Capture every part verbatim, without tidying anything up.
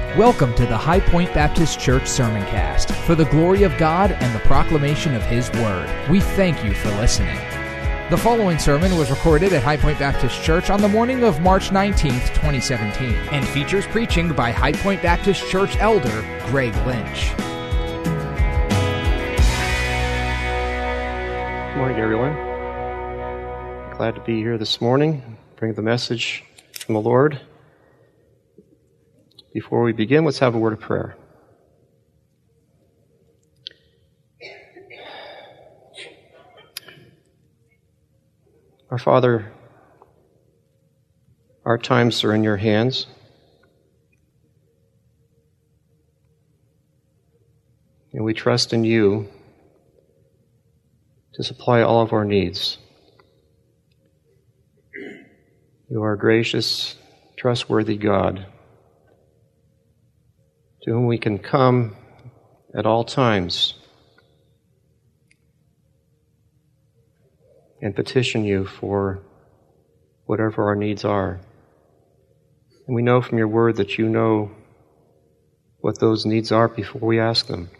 Welcome to the High Point Baptist Church Sermoncast for the glory of God and the proclamation of His Word. We thank you for listening. The following sermon was recorded at High Point Baptist Church on the morning of March nineteenth, twenty seventeen, and features preaching by High Point Baptist Church elder Greg Lynch. Good morning, everyone. Glad to be here this morning, bring the message from the Lord. Before we begin, let's have a word of prayer. Our Father, our times are in your hands. And we trust in you to supply all of our needs. You are a gracious, trustworthy God, to whom we can come at all times and petition you for whatever our needs are. And we know from your word that you know what those needs are before we ask them.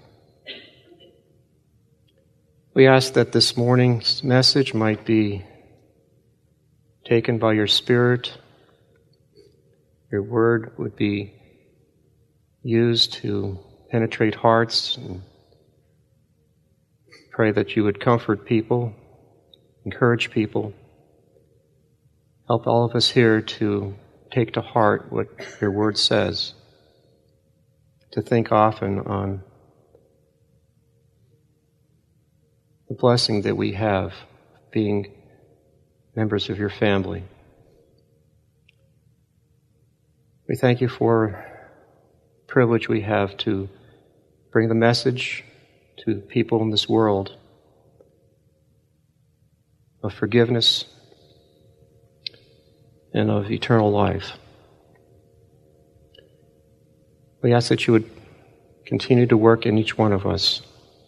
We ask that this morning's message might be taken by your Spirit. Your word would be used to penetrate hearts, and pray that you would comfort people, encourage people, help all of us here to take to heart what your word says, to think often on the blessing that we have being members of your family. We thank you for privilege we have to bring the message to people in this world of forgiveness and of eternal life. We ask that you would continue to work in each one of us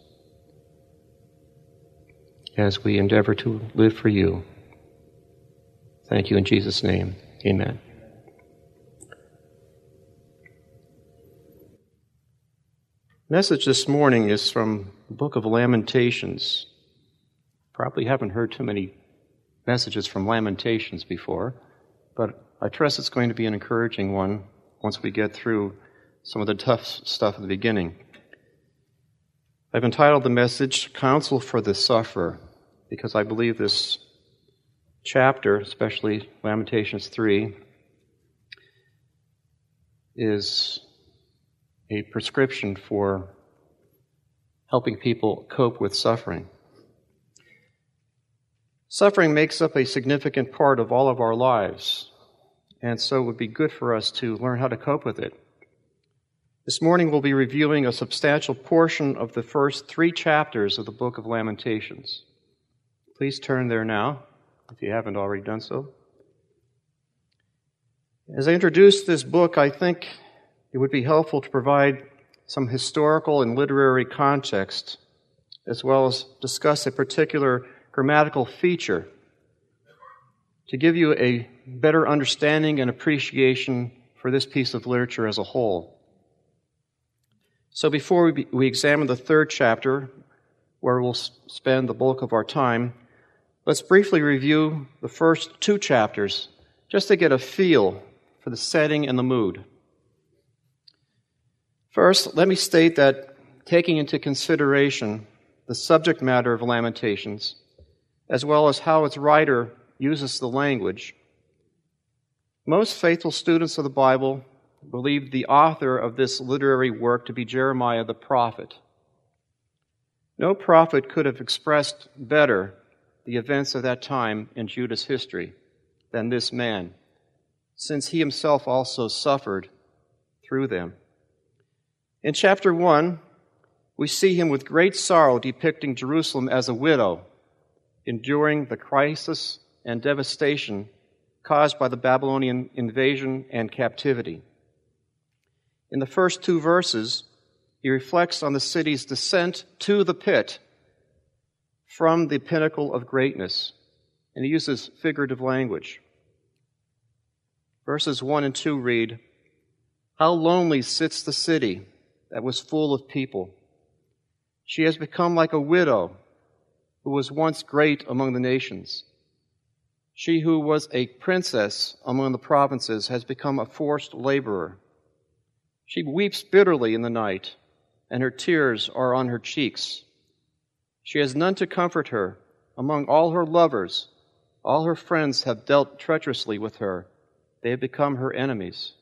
as we endeavor to live for you. Thank you in Jesus' name. Amen. The message this morning is from the book of Lamentations. Probably haven't heard too many messages from Lamentations before, but I trust it's going to be an encouraging one once we get through some of the tough stuff at the beginning. I've entitled the message, Counsel for the Sufferer, because I believe this chapter, especially Lamentations three, is a prescription for helping people cope with suffering. Suffering makes up a significant part of all of our lives, and so it would be good for us to learn how to cope with it. This morning we'll be reviewing a substantial portion of the first three chapters of the book of Lamentations. Please turn there now, if you haven't already done so. As I introduce this book, I think it would be helpful to provide some historical and literary context, as well as discuss a particular grammatical feature to give you a better understanding and appreciation for this piece of literature as a whole. So before we, be, we examine the third chapter, where we'll spend the bulk of our time, let's briefly review the first two chapters, just to get a feel for the setting and the mood. First, let me state that taking into consideration the subject matter of Lamentations, as well as how its writer uses the language, most faithful students of the Bible believe the author of this literary work to be Jeremiah the prophet. No prophet could have expressed better the events of that time in Judah's history than this man, since he himself also suffered through them. In chapter one, we see him with great sorrow depicting Jerusalem as a widow, enduring the crisis and devastation caused by the Babylonian invasion and captivity. In the first two verses, he reflects on the city's descent to the pit from the pinnacle of greatness, and he uses figurative language. Verses one and two read, How lonely sits the city that was full of people. She has become like a widow who was once great among the nations. She who was a princess among the provinces has become a forced laborer. She weeps bitterly in the night, and her tears are on her cheeks. She has none to comfort her. Among all her lovers, all her friends have dealt treacherously with her. They have become her enemies.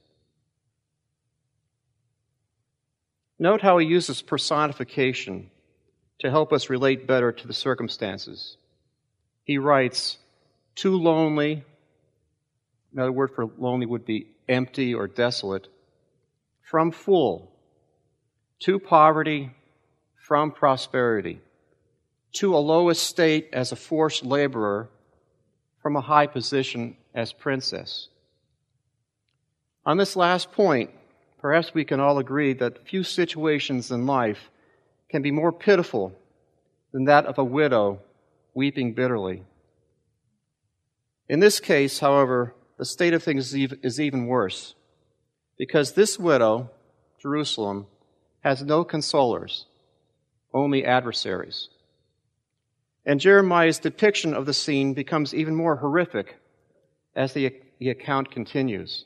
Note how he uses personification to help us relate better to the circumstances. He writes, too lonely, another word for lonely would be empty or desolate, from full, to poverty, from prosperity, to a low estate as a forced laborer, from a high position as princess. On this last point, perhaps we can all agree that few situations in life can be more pitiful than that of a widow weeping bitterly. In this case, however, the state of things is even worse, because this widow, Jerusalem, has no consolers, only adversaries. And Jeremiah's depiction of the scene becomes even more horrific as the, the account continues.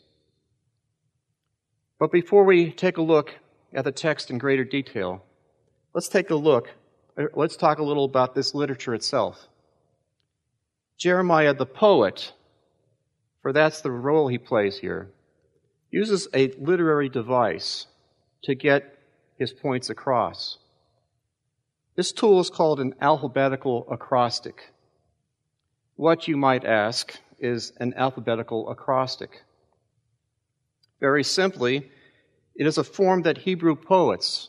But before we take a look at the text in greater detail, let's take a look, let's talk a little about this literature itself. Jeremiah the poet, for that's the role he plays here, uses a literary device to get his points across. This tool is called an alphabetical acrostic. What, you might ask, is an alphabetical acrostic? Very simply, it is a form that Hebrew poets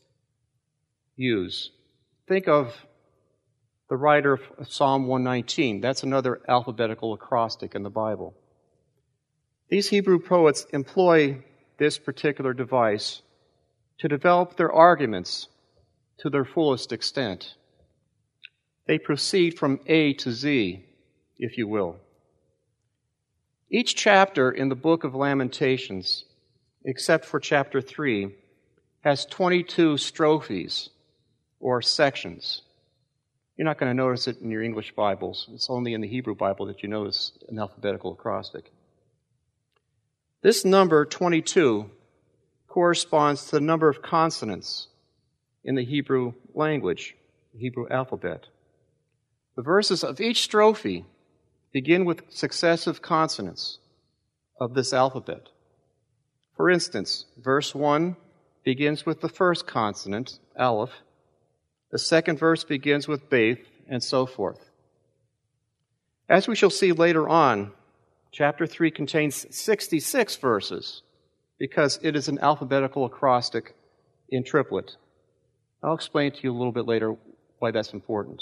use. Think of the writer of Psalm one nineteen. That's another alphabetical acrostic in the Bible. These Hebrew poets employ this particular device to develop their arguments to their fullest extent. They proceed from A to Z, if you will. Each chapter in the book of Lamentations, except for chapter three, has twenty-two strophes, or sections. You're not going to notice it in your English Bibles. It's only in the Hebrew Bible that you notice an alphabetical acrostic. This number, twenty-two, corresponds to the number of consonants in the Hebrew language, the Hebrew alphabet. The verses of each strophe begin with successive consonants of this alphabet. For instance, verse one begins with the first consonant, aleph. The second verse begins with beth, and so forth. As we shall see later on, chapter three contains sixty-six verses because it is an alphabetical acrostic in triplet. I'll explain to you a little bit later why that's important.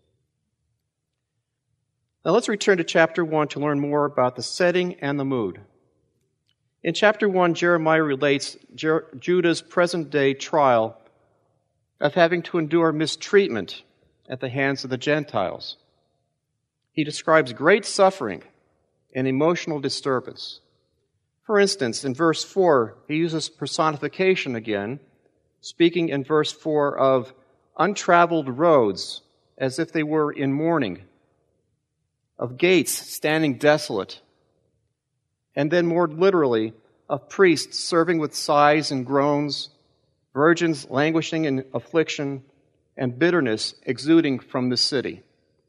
Now let's return to chapter one to learn more about the setting and the mood. In chapter one, Jeremiah relates Jer- Judah's present-day trial of having to endure mistreatment at the hands of the Gentiles. He describes great suffering and emotional disturbance. For instance, in verse four, he uses personification again, speaking in verse four of untraveled roads as if they were in mourning, of gates standing desolate, and then more literally, of priests serving with sighs and groans, virgins languishing in affliction, and bitterness exuding from the city.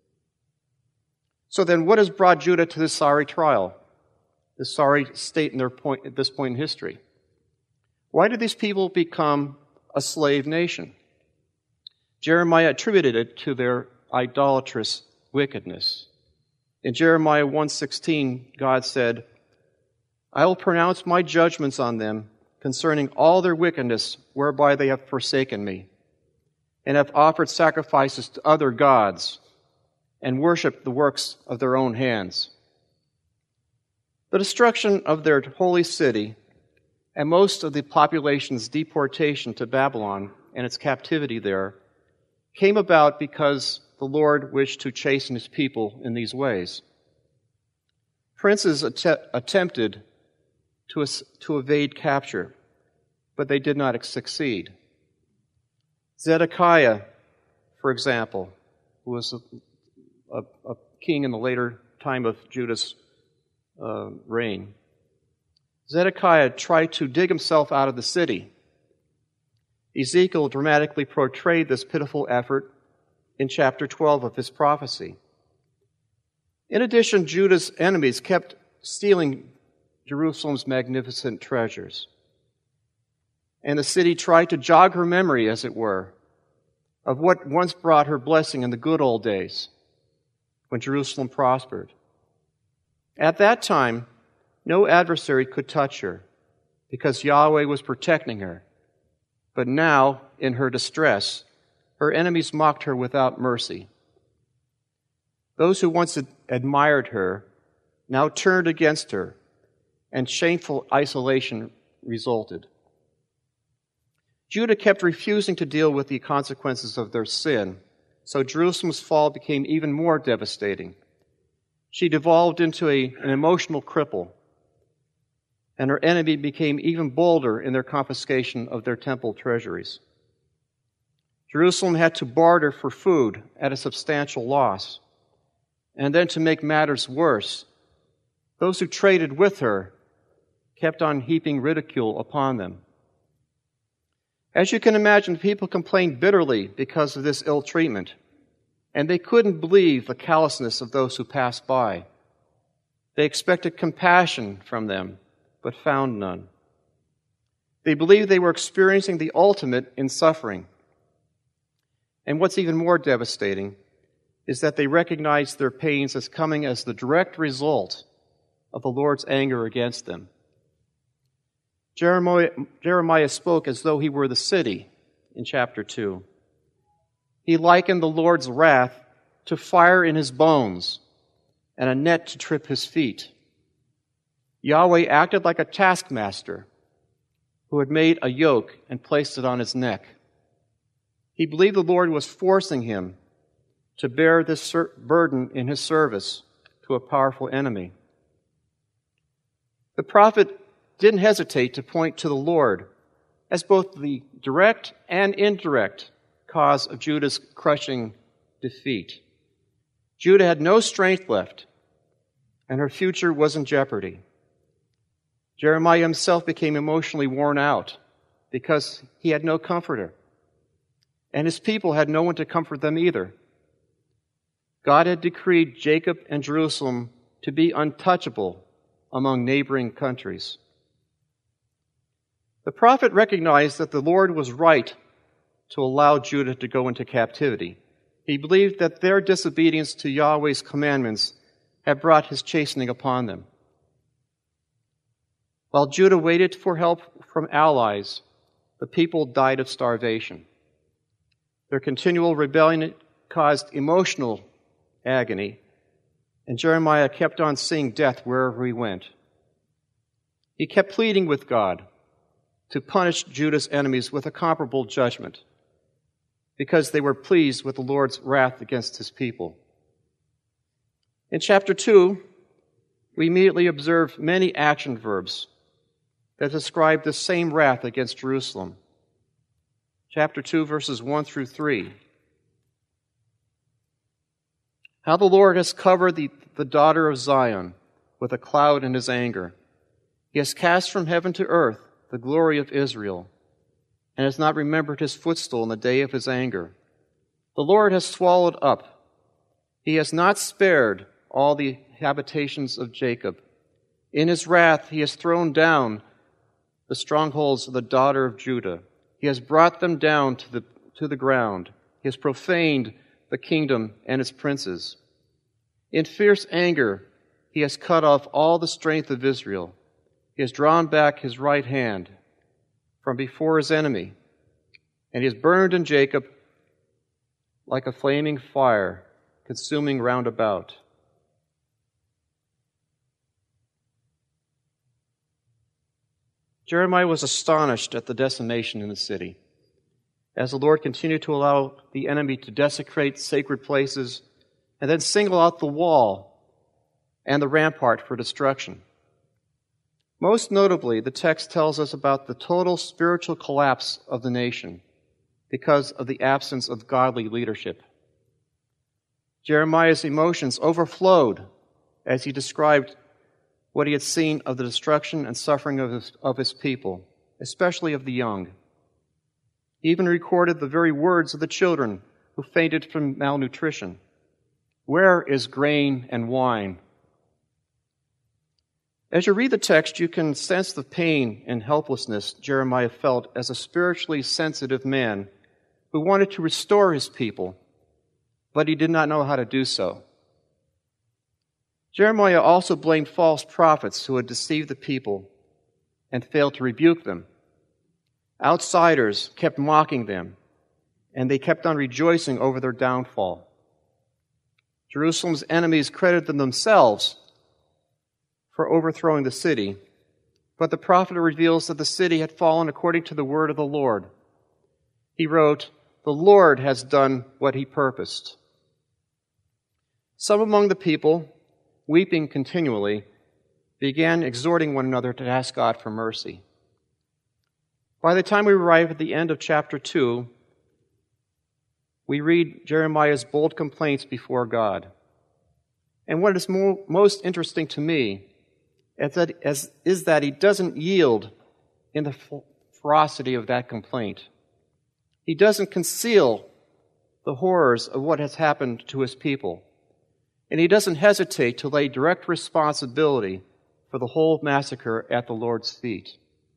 So then, what has brought Judah to this sorry trial, this sorry state in their point, at this point in history? Why did these people become a slave nation? Jeremiah attributed it to their idolatrous wickedness. In Jeremiah one sixteen, God said, I will pronounce my judgments on them concerning all their wickedness whereby they have forsaken me, and have offered sacrifices to other gods, and worshipped the works of their own hands. The destruction of their holy city and most of the population's deportation to Babylon and its captivity there came about because the Lord wished to chasten his people in these ways. Princes att- attempted to, to evade capture, but they did not succeed. Zedekiah, for example, who was a, a, a king in the later time of Judah's uh, reign, Zedekiah tried to dig himself out of the city. Ezekiel dramatically portrayed this pitiful effort in chapter twelve of his prophecy. In addition, Judah's enemies kept stealing Jerusalem's magnificent treasures. And the city tried to jog her memory, as it were, of what once brought her blessing in the good old days when Jerusalem prospered. At that time, no adversary could touch her because Yahweh was protecting her. But now, in her distress, her enemies mocked her without mercy. Those who once admired her now turned against her, and shameful isolation resulted. Judah kept refusing to deal with the consequences of their sin, so Jerusalem's fall became even more devastating. She devolved into a, an emotional cripple, and her enemy became even bolder in their confiscation of their temple treasuries. Jerusalem had to barter for food at a substantial loss. And then to make matters worse, those who traded with her kept on heaping ridicule upon them. As you can imagine, people complained bitterly because of this ill treatment, and they couldn't believe the callousness of those who passed by. They expected compassion from them, but found none. They believed they were experiencing the ultimate in suffering. And what's even more devastating is that they recognized their pains as coming as the direct result of the Lord's anger against them. Jeremiah, Jeremiah spoke as though he were the city in chapter two. He likened the Lord's wrath to fire in his bones and a net to trip his feet. Yahweh acted like a taskmaster who had made a yoke and placed it on his neck. He believed the Lord was forcing him to bear this burden in his service to a powerful enemy. The prophet didn't hesitate to point to the Lord as both the direct and indirect cause of Judah's crushing defeat. Judah had no strength left, and her future was in jeopardy. Jeremiah himself became emotionally worn out because he had no comforter, and his people had no one to comfort them either. God had decreed Jacob and Jerusalem to be untouchable among neighboring countries. The prophet recognized that the Lord was right to allow Judah to go into captivity. He believed that their disobedience to Yahweh's commandments had brought his chastening upon them. While Judah waited for help from allies, the people died of starvation. Their continual rebellion caused emotional agony, and Jeremiah kept on seeing death wherever he went. He kept pleading with God to punish Judah's enemies with a comparable judgment because they were pleased with the Lord's wrath against his people. In chapter two, we immediately observe many action verbs that describe the same wrath against Jerusalem. Chapter two, verses one through three. How the Lord has covered the, the daughter of Zion with a cloud in his anger. He has cast from heaven to earth the glory of Israel, and has not remembered his footstool in the day of his anger. The Lord has swallowed up. He has not spared all the habitations of Jacob. In his wrath he has thrown down the strongholds of the daughter of Judah. He has brought them down to the, to the ground. He has profaned the kingdom and its princes. In fierce anger, he has cut off all the strength of Israel. He has drawn back his right hand from before his enemy, and he has burned in Jacob like a flaming fire, consuming round about. Jeremiah was astonished at the decimation in the city, as the Lord continued to allow the enemy to desecrate sacred places and then single out the wall and the rampart for destruction. Most notably, the text tells us about the total spiritual collapse of the nation because of the absence of godly leadership. Jeremiah's emotions overflowed as he described what he had seen of the destruction and suffering of his, of his people, especially of the young. He even recorded the very words of the children who fainted from malnutrition. Where is grain and wine? As you read the text, you can sense the pain and helplessness Jeremiah felt as a spiritually sensitive man who wanted to restore his people, but he did not know how to do so. Jeremiah also blamed false prophets who had deceived the people and failed to rebuke them. Outsiders kept mocking them, and they kept on rejoicing over their downfall. Jerusalem's enemies credited them themselves for overthrowing the city, but the prophet reveals that the city had fallen according to the word of the Lord. He wrote, "The Lord has done what he purposed." Some among the people, weeping continually, began exhorting one another to ask God for mercy. By the time we arrive at the end of chapter two, we read Jeremiah's bold complaints before God. And what is mo- most interesting to me is that, as, is that he doesn't yield in the ferocity of that complaint. He doesn't conceal the horrors of what has happened to his people. And he doesn't hesitate to lay direct responsibility for the whole massacre at the Lord's feet.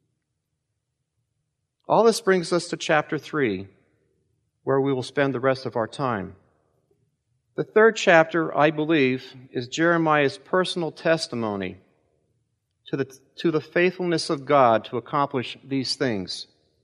All this brings us to chapter three, where we will spend the rest of our time. The third chapter, I believe, is Jeremiah's personal testimony to the, to the faithfulness of God to accomplish these things.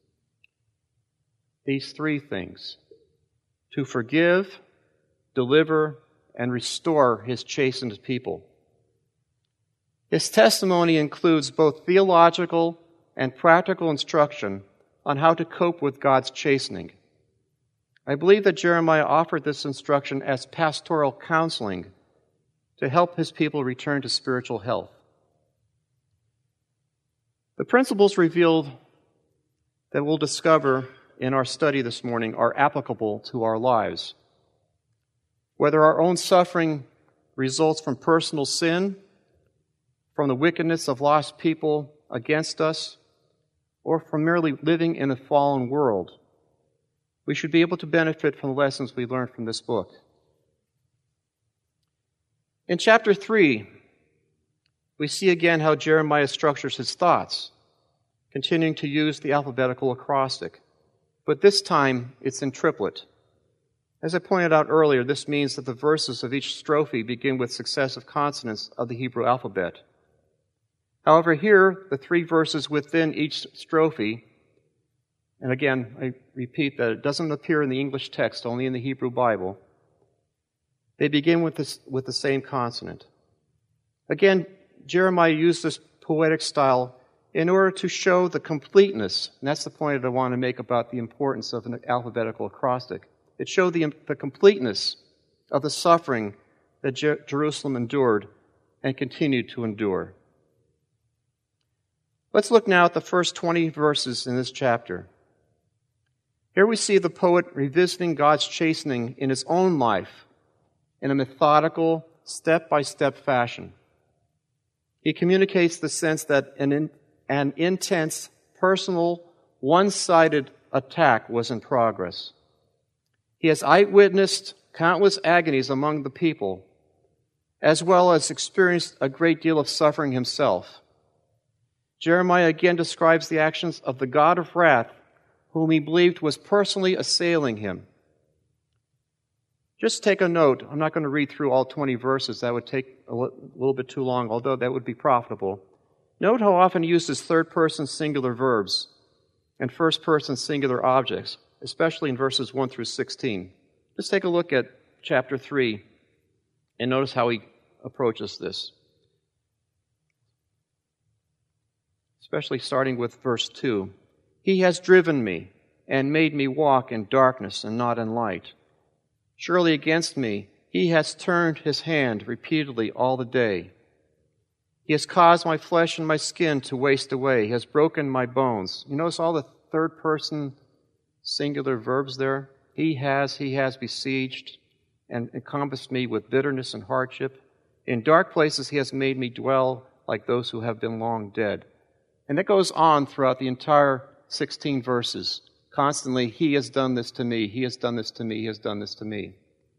These three things: to forgive, deliver, and restore his chastened people. His testimony includes both theological and practical instruction on how to cope with God's chastening. I believe that Jeremiah offered this instruction as pastoral counseling to help his people return to spiritual health. The principles revealed that we'll discover in our study this morning are applicable to our lives. Whether our own suffering results from personal sin, from the wickedness of lost people against us, or from merely living in a fallen world, we should be able to benefit from the lessons we learned from this book. In chapter three, we see again how Jeremiah structures his thoughts, continuing to use the alphabetical acrostic. But this time, it's in triplet. As I pointed out earlier, this means that the verses of each strophe begin with successive consonants of the Hebrew alphabet. However, here, the three verses within each strophe, and again, I repeat that it doesn't appear in the English text, only in the Hebrew Bible, they begin with, this, with the same consonant. Again, Jeremiah used this poetic style in order to show the completeness, and that's the point that I want to make about the importance of an alphabetical acrostic. It showed the, the completeness of the suffering that Jer- Jerusalem endured and continued to endure. Let's look now at the first twenty verses in this chapter. Here we see the poet revisiting God's chastening in his own life in a methodical, step-by-step fashion. He communicates the sense that an, in, an intense, personal, one-sided attack was in progress. He has eyewitnessed countless agonies among the people, as well as experienced a great deal of suffering himself. Jeremiah again describes the actions of the God of wrath, whom he believed was personally assailing him. Just take a note. I'm not going to read through all twenty verses. That would take a little bit too long, although that would be profitable. Note how often he uses third-person singular verbs and first-person singular objects, especially in verses one through sixteen. Let's take a look at chapter three and notice how he approaches this. Especially starting with verse two. He has driven me and made me walk in darkness and not in light. Surely against me he has turned his hand repeatedly all the day. He has caused my flesh and my skin to waste away. He has broken my bones. You notice all the third person singular verbs there? He has, he has besieged and encompassed me with bitterness and hardship. In dark places he has made me dwell like those who have been long dead. And that goes on throughout the entire sixteen verses. Constantly, he has done this to me, he has done this to me, he has done this to me.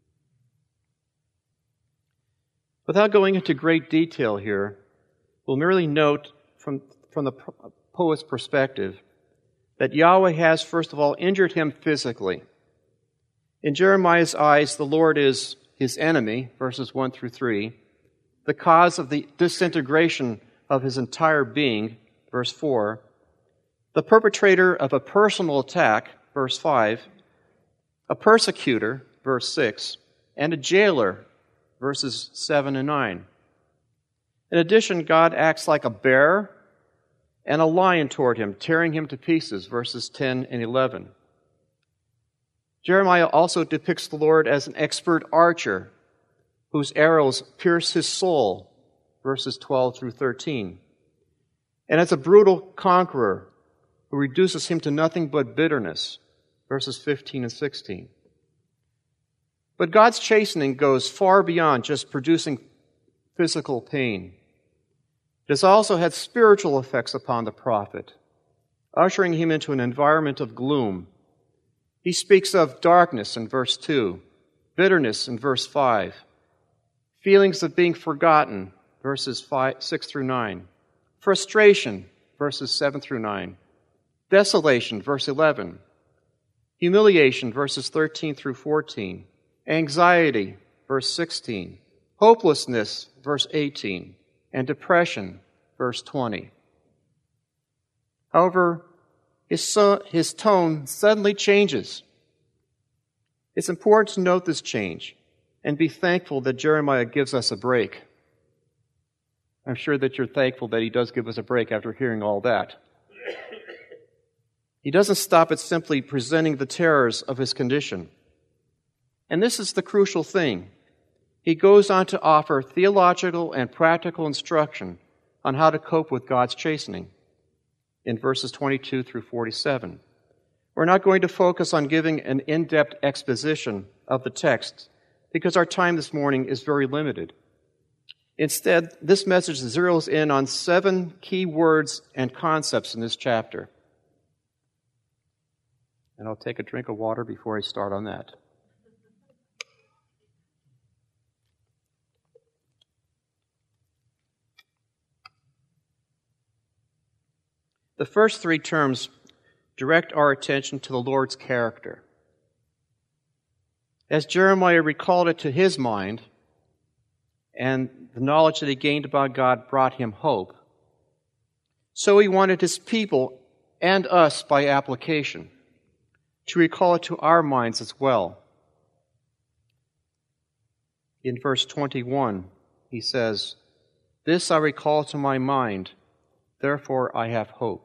Without going into great detail here, we'll merely note from, from the poet's perspective that Yahweh has, first of all, injured him physically. In Jeremiah's eyes, the Lord is his enemy, verses one through three, the cause of the disintegration of his entire being, verse four, the perpetrator of a personal attack, verse five, a persecutor, verse six, and a jailer, verses seven and nine. In addition, God acts like a bear and a lion toward him, tearing him to pieces, verses ten and eleven. Jeremiah also depicts the Lord as an expert archer whose arrows pierce his soul, verses twelve through thirteen, and as a brutal conqueror who reduces him to nothing but bitterness, verses fifteen and sixteen. But God's chastening goes far beyond just producing physical pain. It has also had spiritual effects upon the prophet, ushering him into an environment of gloom. He speaks of darkness in verse two, bitterness in verse five, feelings of being forgotten, verses five, six through nine, frustration, verses seven through nine, desolation, verse eleven, humiliation, verses thirteen through fourteen, anxiety, verse sixteen, hopelessness, verse eighteen, and depression, verse twenty. However, his, so, his tone suddenly changes. It's important to note this change and be thankful that Jeremiah gives us a break. I'm sure that you're thankful that he does give us a break after hearing all that. He doesn't stop at simply presenting the terrors of his condition. And this is the crucial thing. He goes on to offer theological and practical instruction on how to cope with God's chastening in verses twenty-two through forty-seven. We're not going to focus on giving an in-depth exposition of the text because our time this morning is very limited. Instead, this message zeroes in on seven key words and concepts in this chapter. And I'll take a drink of water before I start on that. The first three terms direct our attention to the Lord's character. As Jeremiah recalled it to his mind, and the knowledge that he gained about God brought him hope, so he wanted his people and us by application to recall it to our minds as well. In verse twenty-one, he says, "This I recall to my mind, therefore I have hope."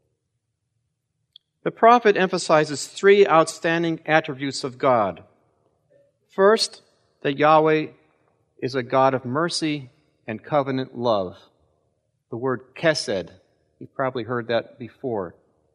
The prophet emphasizes three outstanding attributes of God. First, that Yahweh is a God of mercy and covenant love. The word chesed, you've probably heard that before.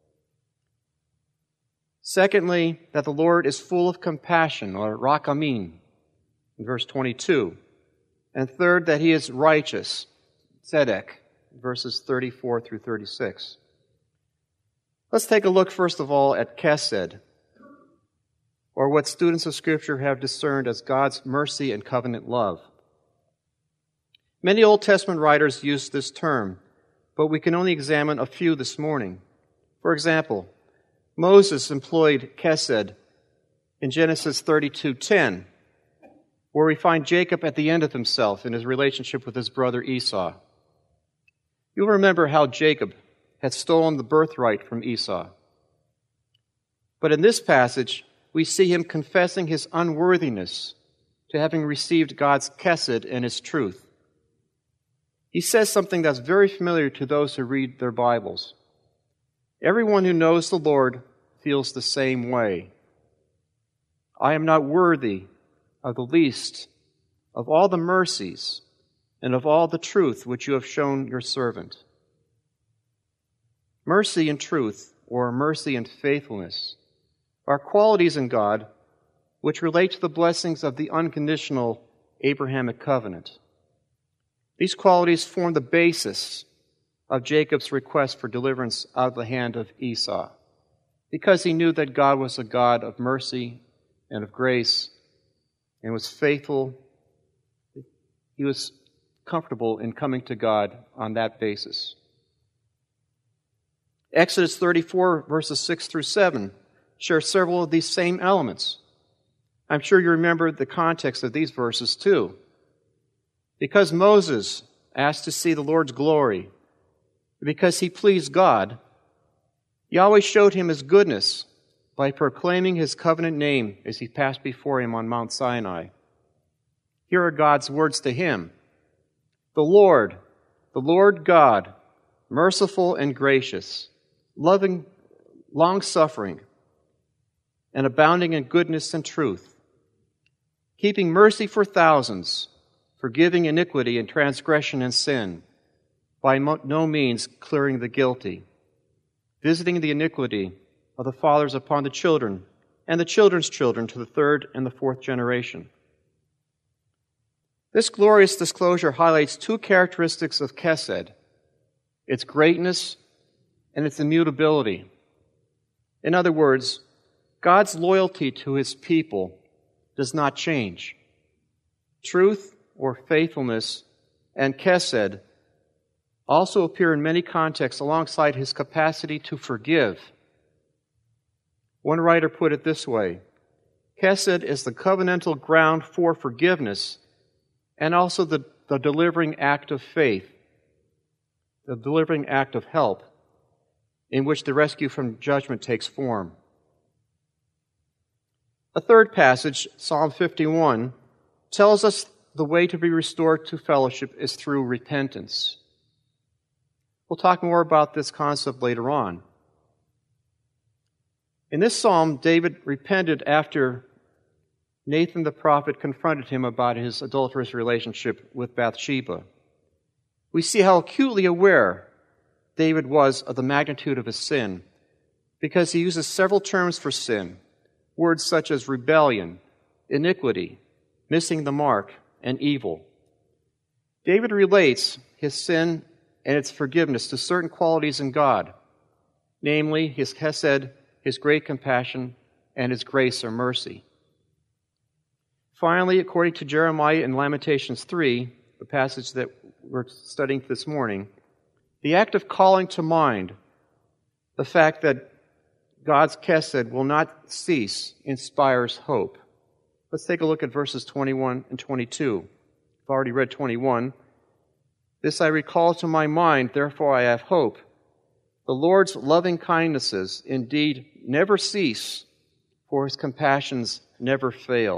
Secondly, that the Lord is full of compassion, or rachamin, in verse twenty-two. And third, that he is righteous, tzedek, verses thirty-four through thirty-six. Let's take a look first of all at chesed, or what students of Scripture have discerned as God's mercy and covenant love. Many Old Testament writers use this term, but we can only examine a few this morning. For example, Moses employed chesed in Genesis thirty-two ten, where we find Jacob at the end of himself in his relationship with his brother Esau. You'll remember how Jacob had stolen the birthright from Esau. But in this passage, we see him confessing his unworthiness to having received God's chesed and his truth. He says something that's very familiar to those who read their Bibles. Everyone who knows the Lord feels the same way. I am not worthy of the least of all the mercies and of all the truth which you have shown your servant. Mercy and truth, or mercy and faithfulness, are qualities in God which relate to the blessings of the unconditional Abrahamic covenant. These qualities form the basis of Jacob's request for deliverance out of the hand of Esau, because he knew that God was a God of mercy and of grace and was faithful. He was comfortable in coming to God on that basis. Exodus thirty-four, verses six through seven, share several of these same elements. I'm sure you remember the context of these verses too. Because Moses asked to see the Lord's glory, because he pleased God, Yahweh showed him his goodness by proclaiming his covenant name as he passed before him on Mount Sinai. Here are God's words to him. The Lord, the Lord God, merciful and gracious, loving, long-suffering, and abounding in goodness and truth, keeping mercy for thousands, forgiving iniquity and transgression and sin, by no means clearing the guilty, visiting the iniquity of the fathers upon the children, and the children's children to the third and the fourth generation. This glorious disclosure highlights two characteristics of Chesed, its greatness and its immutability. In other words, God's loyalty to his people does not change. Truth or faithfulness and Chesed also appear in many contexts alongside his capacity to forgive. One writer put it this way: Chesed is the covenantal ground for forgiveness and also the, the delivering act of faith, the delivering act of help, in which the rescue from judgment takes form. A third passage, Psalm fifty-one, tells us the way to be restored to fellowship is through repentance. We'll talk more about this concept later on. In this psalm, David repented after Nathan the prophet confronted him about his adulterous relationship with Bathsheba. We see how acutely aware David was of the magnitude of his sin, because he uses several terms for sin, words such as rebellion, iniquity, missing the mark, and evil. David relates his sin and its forgiveness to certain qualities in God, namely his chesed, his great compassion, and his grace or mercy. Finally, according to Jeremiah in Lamentations three, the passage that we're studying this morning, the act of calling to mind the fact that God's chesed will not cease inspires hope. Let's take a look at verses twenty-one and twenty-two. I've already read twenty-one. This I recall to my mind, therefore I have hope. The Lord's loving kindnesses indeed never cease, for his compassions never fail.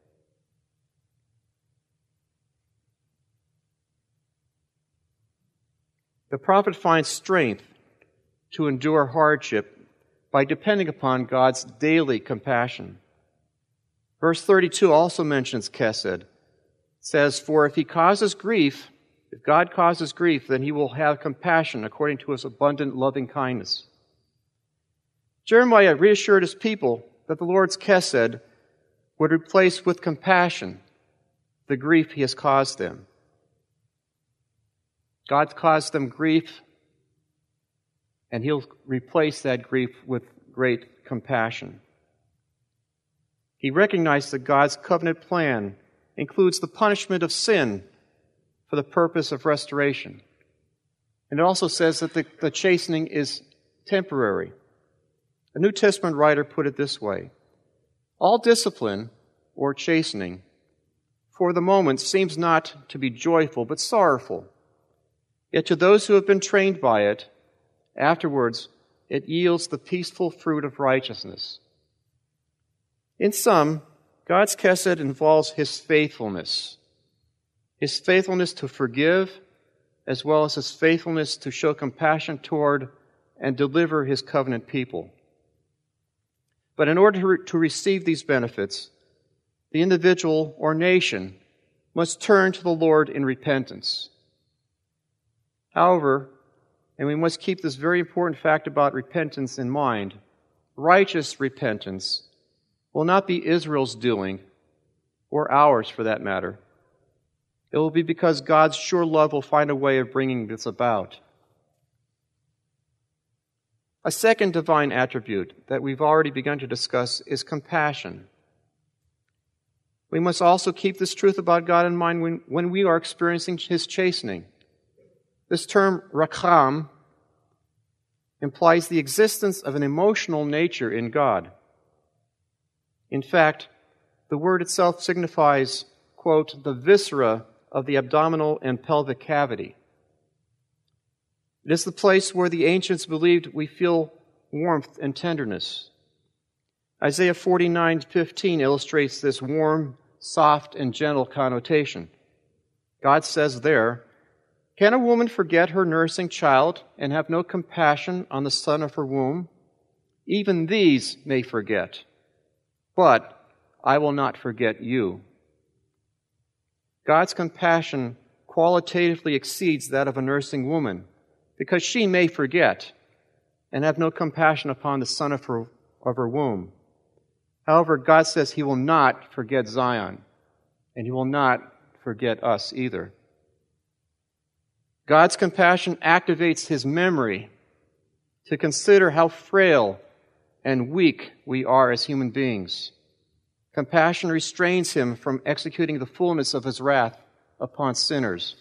The prophet finds strength to endure hardship by depending upon God's daily compassion. Verse thirty-two also mentions chesed. It says, for if he causes grief, if God causes grief, then he will have compassion according to his abundant loving kindness. Jeremiah reassured his people that the Lord's chesed would replace with compassion the grief he has caused them. God caused them grief, and he'll replace that grief with great compassion. He recognized that God's covenant plan includes the punishment of sin for the purpose of restoration. And it also says that the, the chastening is temporary. A New Testament writer put it this way: all discipline, or chastening, for the moment seems not to be joyful, but sorrowful. Yet to those who have been trained by it, afterwards it yields the peaceful fruit of righteousness. In sum, God's chesed involves his faithfulness. His faithfulness to forgive, as well as his faithfulness to show compassion toward and deliver his covenant people. But in order to, re- to receive these benefits, the individual or nation must turn to the Lord in repentance. However, and we must keep this very important fact about repentance in mind, righteous repentance will not be Israel's doing, or ours for that matter. It will be because God's sure love will find a way of bringing this about. A second divine attribute that we've already begun to discuss is compassion. We must also keep this truth about God in mind when, when we are experiencing His chastening. This term, rakam, implies the existence of an emotional nature in God. In fact, the word itself signifies, quote, the viscera of the abdominal and pelvic cavity. It is the place where the ancients believed we feel warmth and tenderness. Isaiah forty-nine fifteen illustrates this warm, soft, and gentle connotation. God says there, "Can a woman forget her nursing child and have no compassion on the son of her womb? Even these may forget, but I will not forget you." God's compassion qualitatively exceeds that of a nursing woman, because she may forget and have no compassion upon the son of her, of her womb. However, God says He will not forget Zion, and He will not forget us either. God's compassion activates His memory to consider how frail and weak we are as human beings. Compassion restrains Him from executing the fullness of His wrath upon sinners.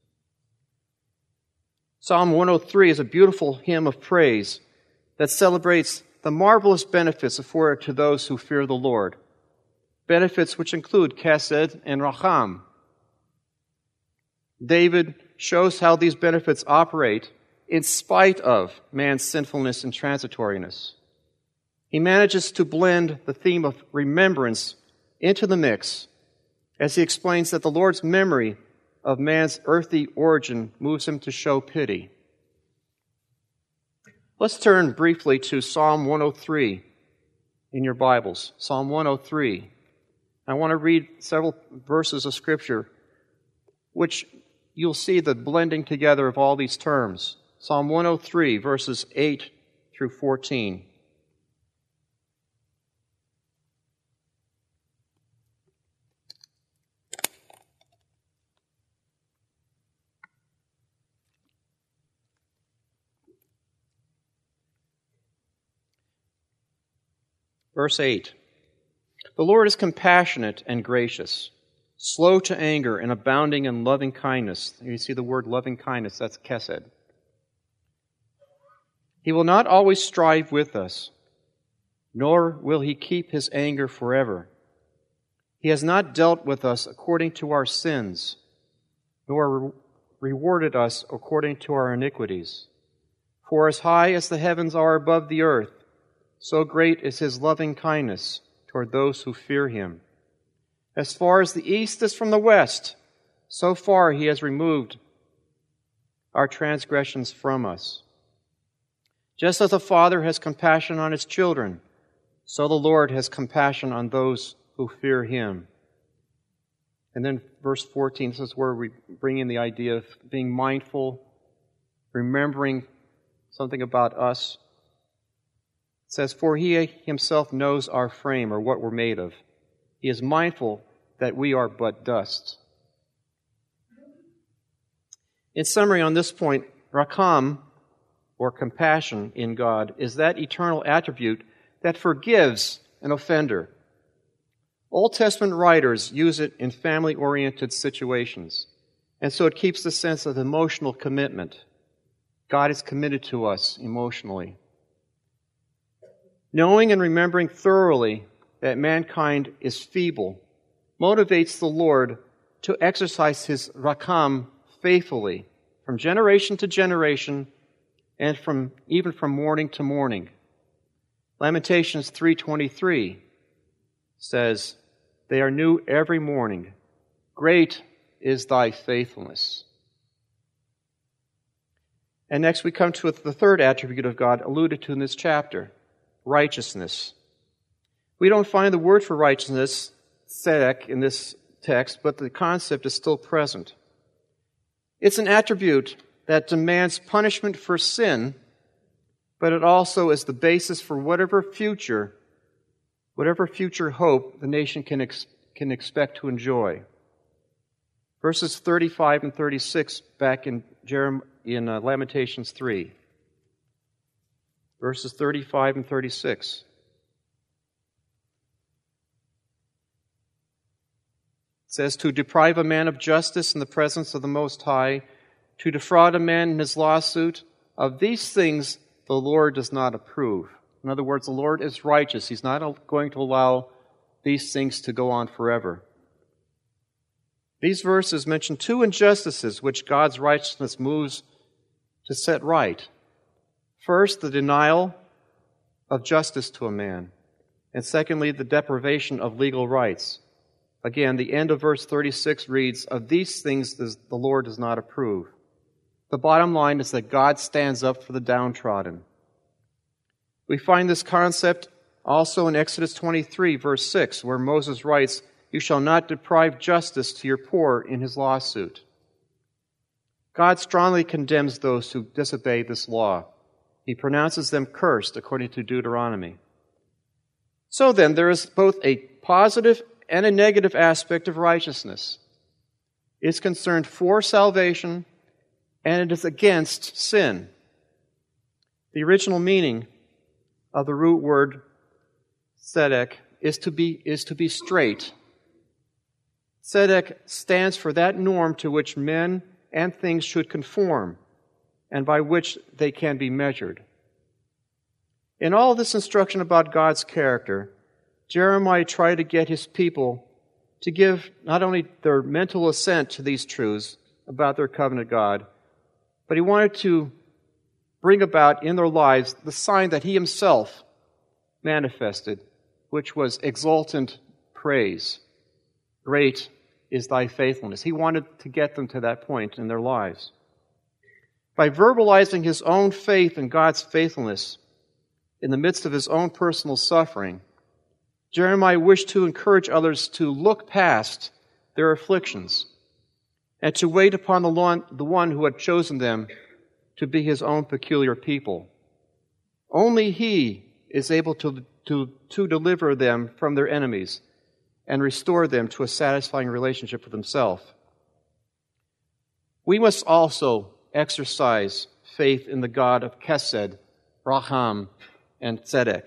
Psalm one oh three is a beautiful hymn of praise that celebrates the marvelous benefits afforded to those who fear the Lord, benefits which include chesed and racham. David shows how these benefits operate in spite of man's sinfulness and transitoriness. He manages to blend the theme of remembrance into the mix as he explains that the Lord's memory of man's earthly origin moves him to show pity. Let's turn briefly to Psalm one oh three in your Bibles. Psalm one oh three. I want to read several verses of Scripture which you'll see the blending together of all these terms. Psalm one oh three, verses eight through fourteen. Verse eight. The Lord is compassionate and gracious, slow to anger and abounding in loving kindness. You see the word loving kindness, that's chesed. He will not always strive with us, nor will He keep His anger forever. He has not dealt with us according to our sins, nor re- rewarded us according to our iniquities. For as high as the heavens are above the earth, so great is His loving kindness toward those who fear Him. As far as the east is from the west, so far He has removed our transgressions from us. Just as a father has compassion on his children, so the Lord has compassion on those who fear Him. And then verse fourteen, this is where we bring in the idea of being mindful, remembering something about us. It says, "For He Himself knows our frame," or what we're made of. He is mindful that we are but dust. In summary, on this point, rakam, or compassion in God, is that eternal attribute that forgives an offender. Old Testament writers use it in family-oriented situations, and so it keeps the sense of emotional commitment. God is committed to us emotionally. Knowing and remembering thoroughly that mankind is feeble motivates the Lord to exercise His rakam faithfully from generation to generation and from even from morning to morning. Lamentations three twenty-three says, "They are new every morning. Great is Thy faithfulness." And next we come to the third attribute of God alluded to in this chapter, righteousness. We don't find the word for righteousness, tzedek, in this text, but the concept is still present. It's an attribute that demands punishment for sin, but it also is the basis for whatever future, whatever future hope the nation can, ex- can expect to enjoy. Verses thirty-five and thirty-six back in, Jerem- in uh, Lamentations three. Verses thirty-five and thirty-six. It says, to deprive a man of justice in the presence of the Most High, to defraud a man in his lawsuit, of these things the Lord does not approve. In other words, the Lord is righteous. He's not going to allow these things to go on forever. These verses mention two injustices which God's righteousness moves to set right. First, the denial of justice to a man, and secondly, the deprivation of legal rights. Again, the end of verse thirty-six reads, of these things the Lord does not approve. The bottom line is that God stands up for the downtrodden. We find this concept also in Exodus twenty-three, verse six, where Moses writes, you shall not deprive justice to your poor in his lawsuit. God strongly condemns those who disobey this law. He pronounces them cursed, according to Deuteronomy. So then, there is both a positive and a negative aspect of righteousness. It's concerned for salvation, and it is against sin. The original meaning of the root word tzedek is to be, is to be straight. Tzedek stands for that norm to which men and things should conform, and by which they can be measured. In all this instruction about God's character, Jeremiah tried to get his people to give not only their mental assent to these truths about their covenant God, but he wanted to bring about in their lives the sign that he himself manifested, which was exultant praise. Great is thy faithfulness. He wanted to get them to that point in their lives. By verbalizing his own faith in God's faithfulness in the midst of his own personal suffering, Jeremiah wished to encourage others to look past their afflictions and to wait upon the one, the one who had chosen them to be his own peculiar people. Only he is able to, to, to deliver them from their enemies and restore them to a satisfying relationship with himself. We must also exercise faith in the God of Chesed, Raham, and Tzedek.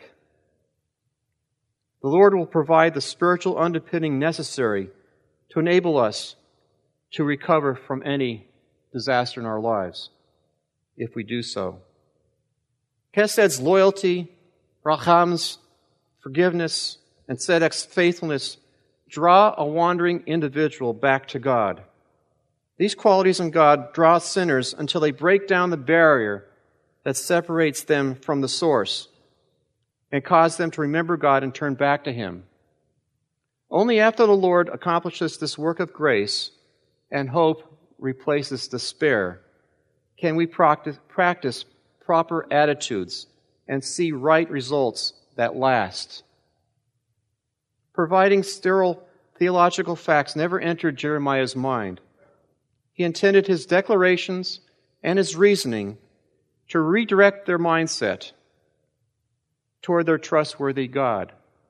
The Lord will provide the spiritual underpinning necessary to enable us to recover from any disaster in our lives, if we do so. Chesed's loyalty, Raham's forgiveness, and Tzedek's faithfulness draw a wandering individual back to God. These qualities in God draw sinners until they break down the barrier that separates them from the source and cause them to remember God and turn back to Him. Only after the Lord accomplishes this work of grace and hope replaces despair can we practice, practice proper attitudes and see right results that last. Providing sterile theological facts never entered Jeremiah's mind. He intended his declarations and his reasoning to redirect their mindset toward their trustworthy God.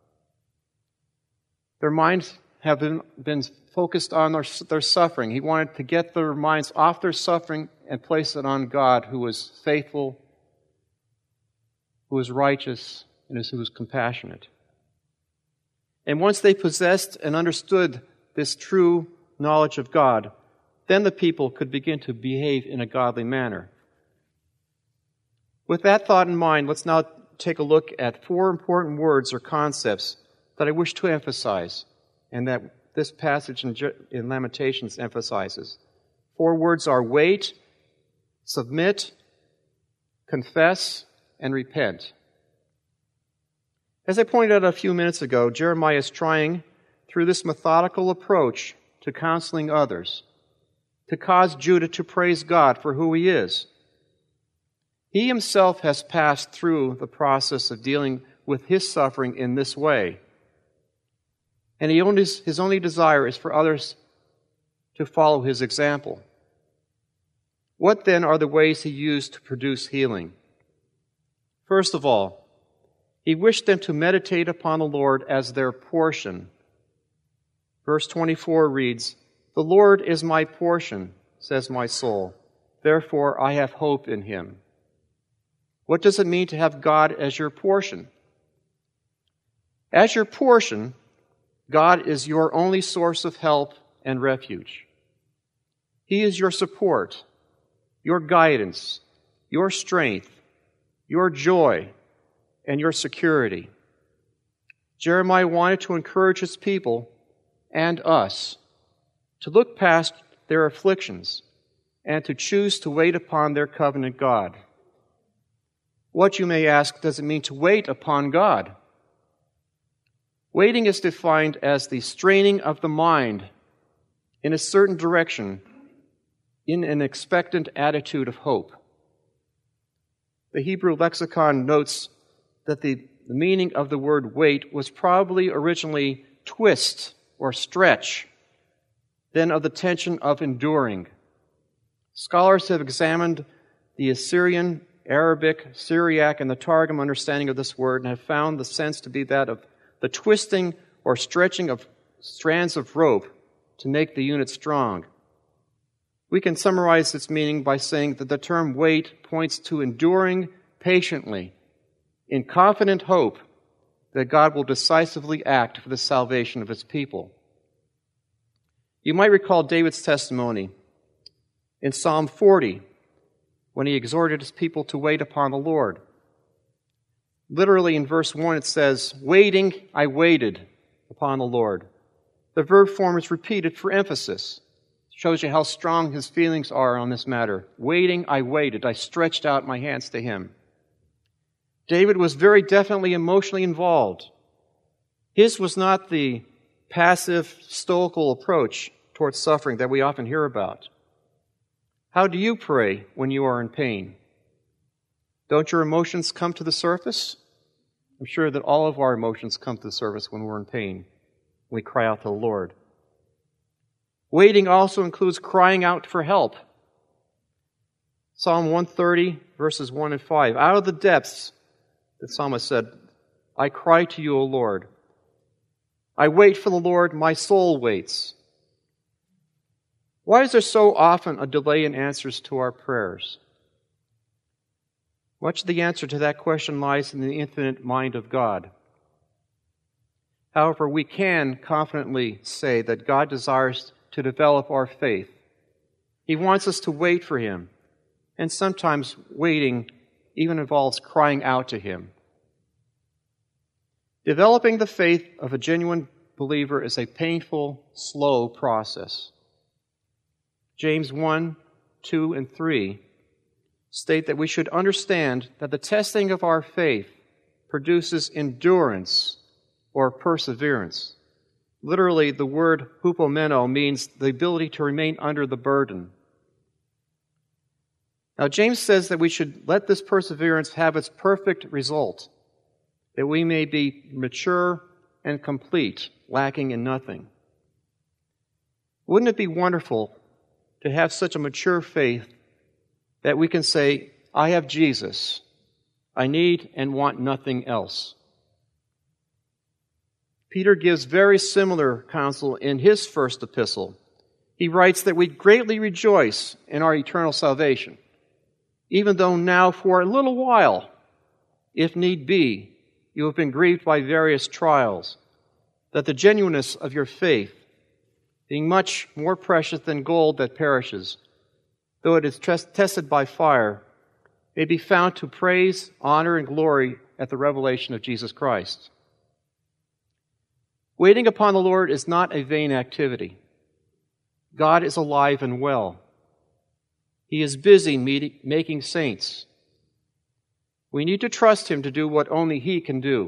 Their minds have been, been focused on their, their suffering. He wanted to get their minds off their suffering and place it on God, who was faithful, who was righteous, and who was compassionate. And once they possessed and understood this true knowledge of God, then the people could begin to behave in a godly manner. With that thought in mind, let's now take a look at four important words or concepts that I wish to emphasize, and that this passage in, in Lamentations emphasizes. Four words are wait, submit, confess, and repent. As I pointed out a few minutes ago, Jeremiah is trying, through this methodical approach to counseling others, to cause Judah to praise God for who He is. He himself has passed through the process of dealing with his suffering in this way. and he only, his only desire is for others to follow his example. What then are the ways he used to produce healing? First of all, he wished them to meditate upon the Lord as their portion. Verse twenty-four reads, "The Lord is my portion, says my soul. Therefore I have hope in him." What does it mean to have God as your portion? As your portion, God is your only source of help and refuge. He is your support, your guidance, your strength, your joy, and your security. Jeremiah wanted to encourage his people and us to look past their afflictions and to choose to wait upon their covenant God. What, you may ask, does it mean to wait upon God? Waiting is defined as the straining of the mind in a certain direction in an expectant attitude of hope. The Hebrew lexicon notes that the, the meaning of the word wait was probably originally twist or stretch, then of the tension of enduring. Scholars have examined the Assyrian, Arabic, Syriac, and the Targum understanding of this word and have found the sense to be that of the twisting or stretching of strands of rope to make the unit strong. We can summarize its meaning by saying that the term wait points to enduring patiently in confident hope that God will decisively act for the salvation of his people. You might recall David's testimony in Psalm forty when he exhorted his people to wait upon the Lord. Literally in verse one it says, "Waiting, I waited upon the Lord." The verb form is repeated for emphasis. It shows you how strong his feelings are on this matter. Waiting, I waited. I stretched out my hands to him. David was very definitely emotionally involved. His was not the passive, stoical approach towards suffering that we often hear about. How do you pray when you are in pain? Don't your emotions come to the surface? I'm sure that all of our emotions come to the surface when we're in pain. We cry out to the Lord. Waiting also includes crying out for help. Psalm one thirty, verses one and five. Out of the depths, the psalmist said, "I cry to you, O Lord. I wait for the Lord, my soul waits." Why is there so often a delay in answers to our prayers? Much of the answer to that question lies in the infinite mind of God. However, we can confidently say that God desires to develop our faith. He wants us to wait for him, and sometimes waiting even involves crying out to him. Developing the faith of a genuine believer is a painful, slow process. James one, two, and three state that we should understand that the testing of our faith produces endurance or perseverance. Literally, the word hupomeno means the ability to remain under the burden. Now, James says that we should let this perseverance have its perfect result, that we may be mature and complete, lacking in nothing. Wouldn't it be wonderful to have such a mature faith that we can say, "I have Jesus. I need and want nothing else"? Peter gives very similar counsel in his first epistle. He writes that we greatly rejoice in our eternal salvation, even though now for a little while, if need be, you have been grieved by various trials, that the genuineness of your faith, being much more precious than gold that perishes, though it is tested by fire, may be found to praise, honor, and glory at the revelation of Jesus Christ. Waiting upon the Lord is not a vain activity. God is alive and well. He is busy meeting, making saints. We need to trust him to do what only he can do.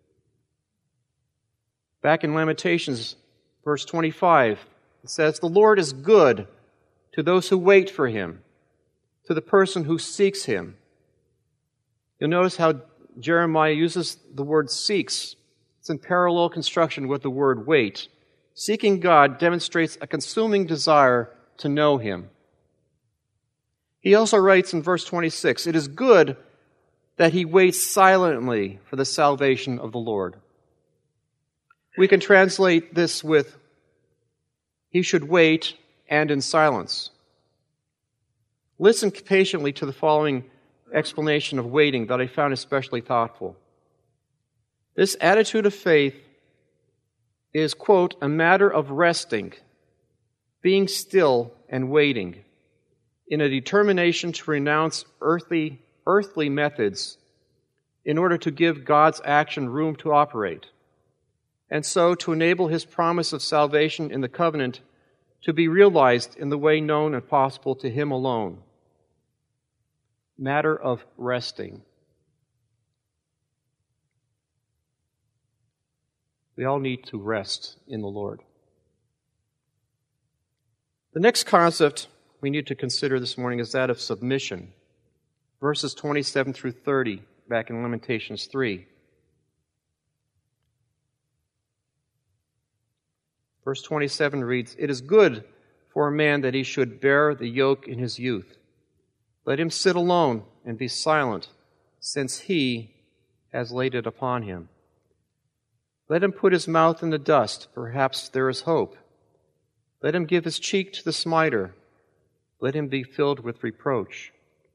Back in Lamentations, verse twenty-five, it says, "The Lord is good to those who wait for him, to the person who seeks him." You'll notice how Jeremiah uses the word seeks. It It's in parallel construction with the word wait. Seeking God demonstrates a consuming desire to know Him. He also writes in verse twenty-six, "It is good that he waits silently for the salvation of the Lord." We can translate this with, he should wait and in silence. Listen patiently to the following explanation of waiting that I found especially thoughtful. This attitude of faith is, quote, a matter of resting, being still and waiting, in a determination to renounce earthly, earthly methods in order to give God's action room to operate, and so to enable His promise of salvation in the covenant to be realized in the way known and possible to Him alone. Matter of resting. We all need to rest in the Lord. The next concept we need to consider this morning is that of submission. Verses twenty-seven through thirty, back in Lamentations three. Verse twenty-seven reads, "It is good for a man that he should bear the yoke in his youth. Let him sit alone and be silent, since he has laid it upon him. Let him put his mouth in the dust, perhaps there is hope. Let him give his cheek to the smiter. Let him be filled with reproach."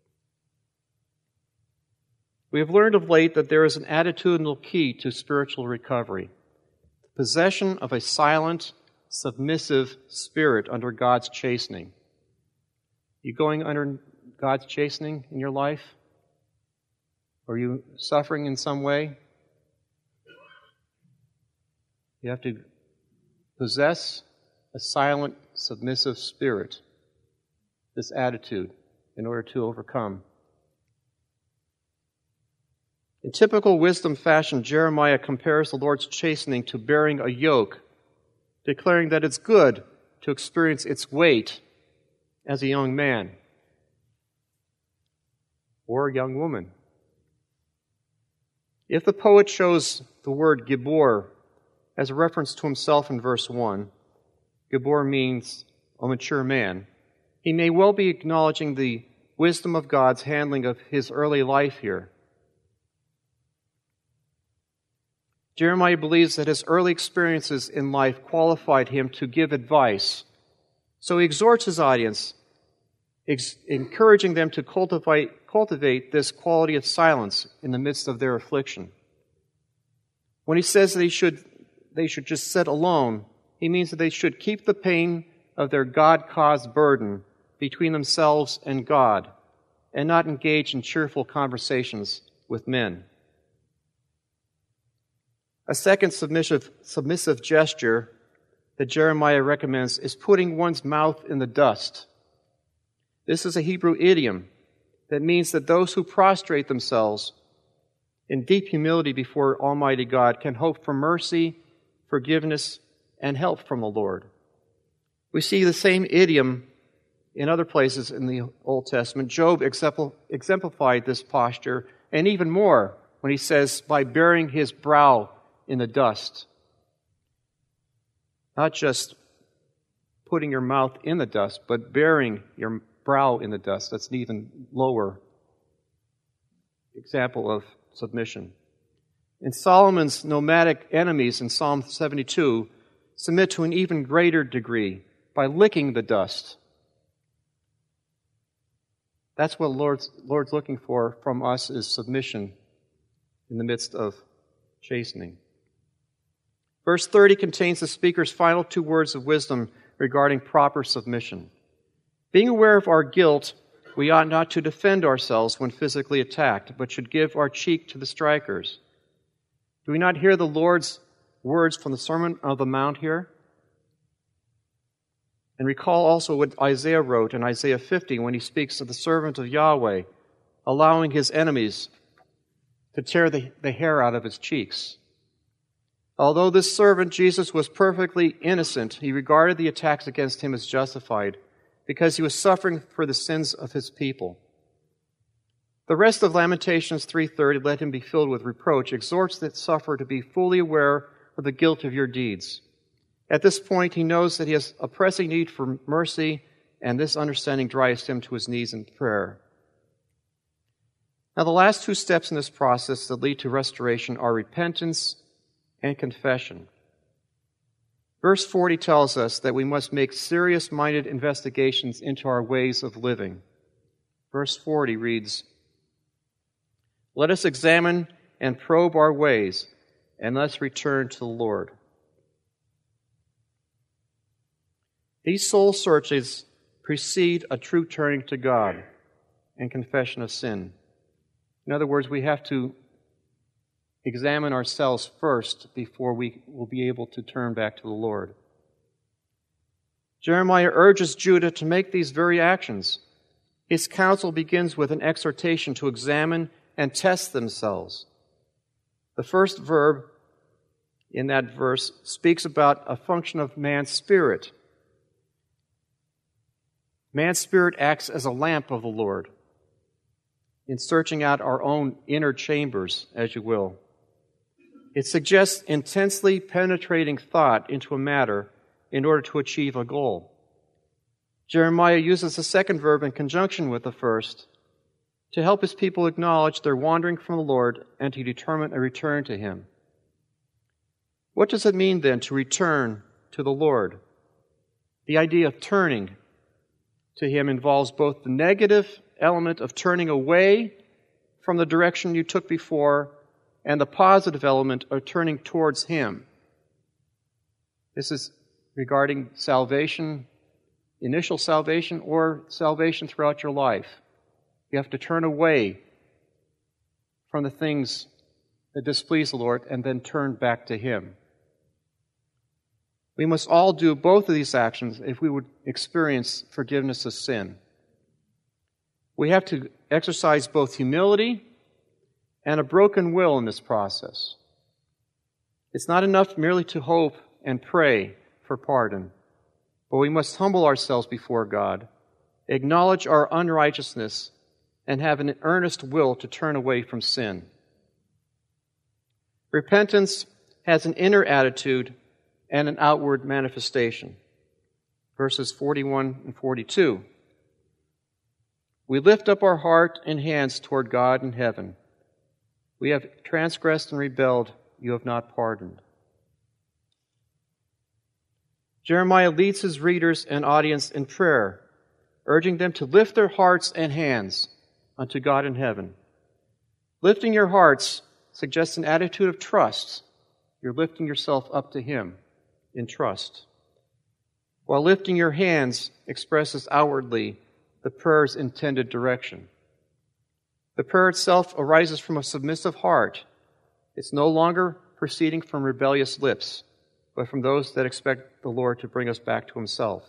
We have learned of late that there is an attitudinal key to spiritual recovery, the possession of a silent, submissive spirit under God's chastening. You going under God's chastening in your life? Are you suffering in some way? You have to possess a silent, submissive spirit, this attitude, in order to overcome. In typical wisdom fashion, Jeremiah compares the Lord's chastening to bearing a yoke, declaring that it's good to experience its weight as a young man or a young woman. If the poet chose the word Gibor as a reference to himself in verse one, Gibor means a mature man, he may well be acknowledging the wisdom of God's handling of his early life here. Jeremiah believes that his early experiences in life qualified him to give advice. So he exhorts his audience, ex- encouraging them to cultivate, cultivate this quality of silence in the midst of their affliction. When he says that they should, they should just sit alone, he means that they should keep the pain of their God-caused burden between themselves and God, and not engage in cheerful conversations with men. A second submissive, submissive gesture that Jeremiah recommends is putting one's mouth in the dust. This is a Hebrew idiom that means that those who prostrate themselves in deep humility before Almighty God can hope for mercy, forgiveness, and help from the Lord. We see the same idiom in other places in the Old Testament. Job exemplified this posture, and even more when he says, by bearing his brow in the dust. Not just putting your mouth in the dust, but bearing your brow in the dust. That's an even lower example of submission. And Solomon's nomadic enemies in Psalm seventy-two submit to an even greater degree by licking the dust. That's what the Lord's, Lord's looking for from us, is submission in the midst of chastening. Verse thirty contains the speaker's final two words of wisdom regarding proper submission. Being aware of our guilt, we ought not to defend ourselves when physically attacked, but should give our cheek to the strikers. Do we not hear the Lord's words from the Sermon on the Mount here? And recall also what Isaiah wrote in Isaiah fifty when he speaks of the servant of Yahweh, allowing his enemies to tear the, the hair out of his cheeks. Although this servant, Jesus, was perfectly innocent, he regarded the attacks against him as justified because he was suffering for the sins of his people. The rest of Lamentations three thirty, let him be filled with reproach, exhorts the sufferer to be fully aware of the guilt of your deeds. At this point, he knows that he has a pressing need for mercy, and this understanding drives him to his knees in prayer. Now, the last two steps in this process that lead to restoration are repentance and confession. Verse forty tells us that we must make serious-minded investigations into our ways of living. Verse forty reads, "Let us examine and probe our ways, and let's return to the Lord." These soul searches precede a true turning to God and confession of sin. In other words, we have to examine ourselves first before we will be able to turn back to the Lord. Jeremiah urges Judah to make these very actions. His counsel begins with an exhortation to examine and test themselves. The first verb in that verse speaks about a function of man's spirit. Man's spirit acts as a lamp of the Lord in searching out our own inner chambers, as you will. It suggests intensely penetrating thought into a matter in order to achieve a goal. Jeremiah uses the second verb in conjunction with the first to help his people acknowledge their wandering from the Lord and to determine a return to Him. What does it mean then to return to the Lord? The idea of turning to Him involves both the negative element of turning away from the direction you took before and the positive element of turning towards Him. This is regarding salvation, initial salvation, or salvation throughout your life. You have to turn away from the things that displease the Lord and then turn back to Him. We must all do both of these actions if we would experience forgiveness of sin. We have to exercise both humility and a broken will in this process. It's not enough merely to hope and pray for pardon, but we must humble ourselves before God, acknowledge our unrighteousness, and have an earnest will to turn away from sin. Repentance has an inner attitude and an outward manifestation. Verses forty-one and forty-two. We lift up our heart and hands toward God in heaven. We have transgressed and rebelled. You have not pardoned. Jeremiah leads his readers and audience in prayer, urging them to lift their hearts and hands unto God in heaven. Lifting your hearts suggests an attitude of trust. You're lifting yourself up to Him in trust. While lifting your hands expresses outwardly the prayer's intended direction. The prayer itself arises from a submissive heart. It's no longer proceeding from rebellious lips, but from those that expect the Lord to bring us back to Himself.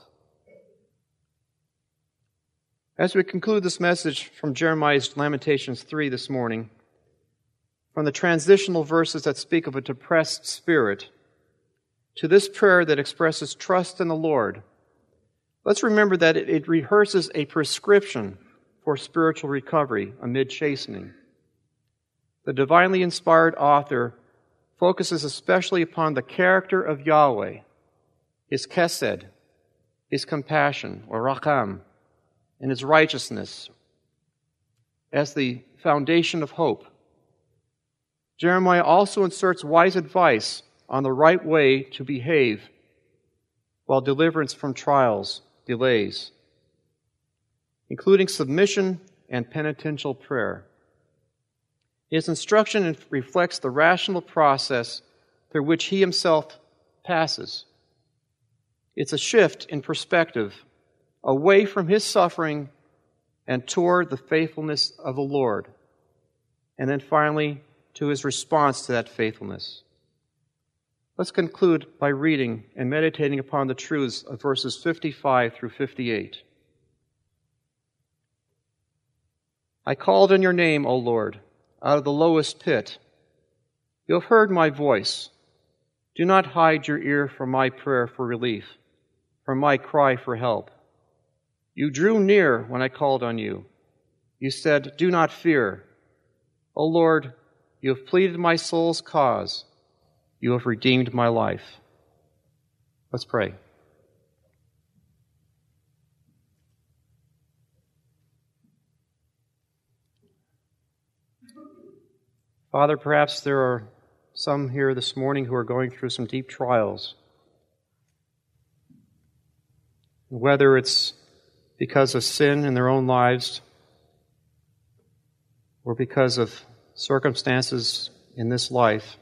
As we conclude this message from Jeremiah's Lamentations three this morning, from the transitional verses that speak of a depressed spirit, to this prayer that expresses trust in the Lord, let's remember that it, it rehearses a prescription for spiritual recovery amid chastening. The divinely inspired author focuses especially upon the character of Yahweh, His chesed, His compassion, or racham, and His righteousness as the foundation of hope. Jeremiah also inserts wise advice on the right way to behave while deliverance from trials, delays, including submission and penitential prayer. His instruction reflects the rational process through which he himself passes. It's a shift in perspective away from his suffering and toward the faithfulness of the Lord, and then finally to his response to that faithfulness. Let's conclude by reading and meditating upon the truths of verses fifty-five through fifty-eight. I called on your name, O Lord, out of the lowest pit. You have heard my voice. Do not hide your ear from my prayer for relief, from my cry for help. You drew near when I called on you. You said, "Do not fear. O Lord, you have pleaded my soul's cause. You have redeemed my life." Let's pray. Father, perhaps there are some here this morning who are going through some deep trials. Whether it's because of sin in their own lives or because of circumstances in this life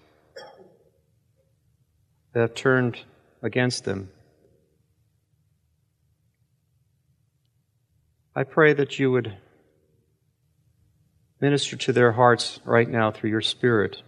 that have turned against them, I pray that you would minister to their hearts right now through your Spirit.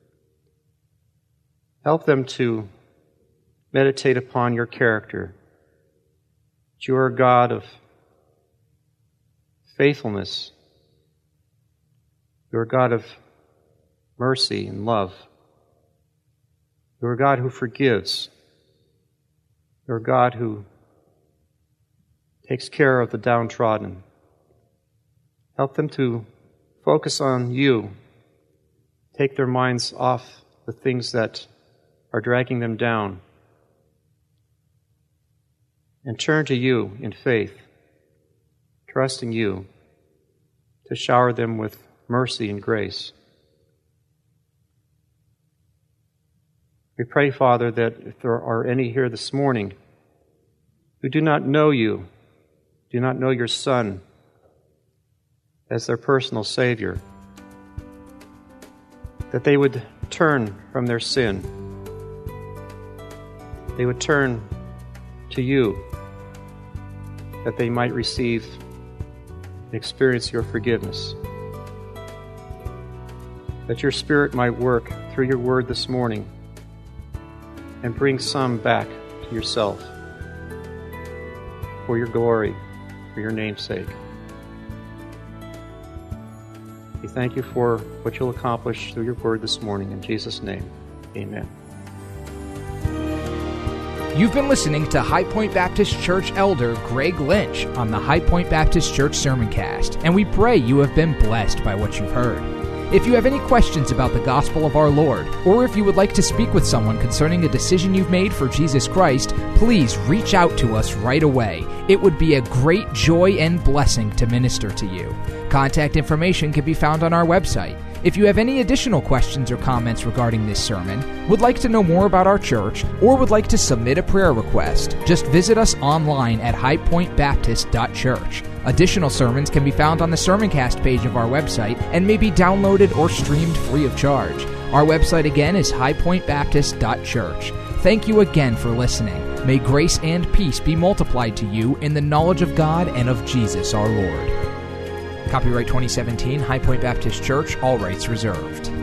Help them to meditate upon your character. That you are a God of faithfulness. You are a God of mercy and love. You are a God who forgives. You are a God who takes care of the downtrodden. Help them to focus on you. Take their minds off the things that are dragging them down. And turn to you in faith, trusting you to shower them with mercy and grace. We pray, Father, that if there are any here this morning who do not know you, do not know your Son as their personal Savior, that they would turn from their sin. They would turn to you, that they might receive and experience your forgiveness. That your Spirit might work through your word this morning and bring some back to yourself for your glory, for your name's sake. We thank you for what you'll accomplish through your word this morning. In Jesus' name, amen. You've been listening to High Point Baptist Church Elder Greg Lynch on the High Point Baptist Church Sermoncast, and we pray you have been blessed by what you've heard. If you have any questions about the gospel of our Lord, or if you would like to speak with someone concerning a decision you've made for Jesus Christ, please reach out to us right away. It would be a great joy and blessing to minister to you. Contact information can be found on our website. If you have any additional questions or comments regarding this sermon, would like to know more about our church, or would like to submit a prayer request, just visit us online at high point baptist dot church. Additional sermons can be found on the Sermoncast page of our website and may be downloaded or streamed free of charge. Our website again is high point baptist dot church. Thank you again for listening. May grace and peace be multiplied to you in the knowledge of God and of Jesus our Lord. Copyright twenty seventeen, High Point Baptist Church, all rights reserved.